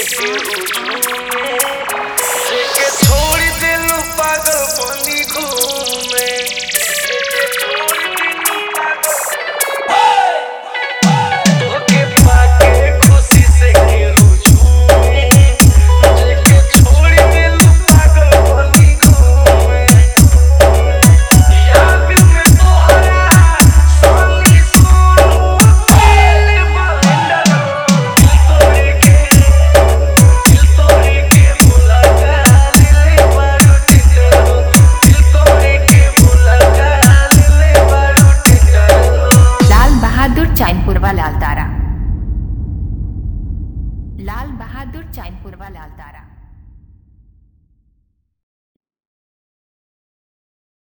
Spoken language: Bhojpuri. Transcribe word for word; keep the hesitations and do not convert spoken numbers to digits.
केहू झूमे, जेके छोड़ देलू पागल बनी घूमे, जेके छोड़ देलू पागल ओके पाके खुशी से केहू झूमे, जेके छोड़ देलू पागल बनी घूमे। याद में तोहरा सोनी सोनू दिल बंडल, दिल तोड़ के दिल तोड़ के मुलाकात ले बारू टिकल, दिल तोड़ के मुलाकात ले बारू टिकल। लाल बहादुर चैनपुरवा लाल तारा, लाल बहादुर चैनपुरवा लाल तारा।